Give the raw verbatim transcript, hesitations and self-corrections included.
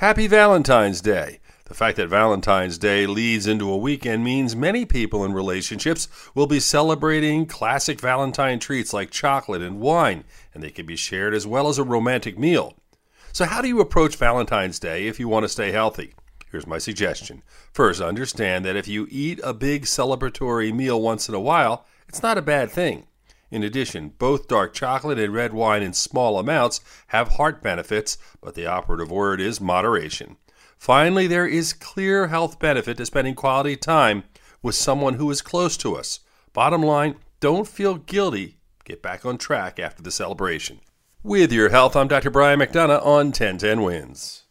Happy Valentine's Day. The fact that Valentine's Day leads into a weekend means many people in relationships will be celebrating classic Valentine treats like chocolate and wine, and they can be shared as well as a romantic meal. So how do you approach Valentine's Day if you want to stay healthy? Here's my suggestion. First, understand that if you eat a big celebratory meal once in a while, it's not a bad thing. In addition, both dark chocolate and red wine in small amounts have heart benefits, but the operative word is moderation. Finally, there is clear health benefit to spending quality time with someone who is close to us. Bottom line, don't feel guilty. Get back on track after the celebration. With your health, I'm Doctor Brian McDonough on ten ten Wins.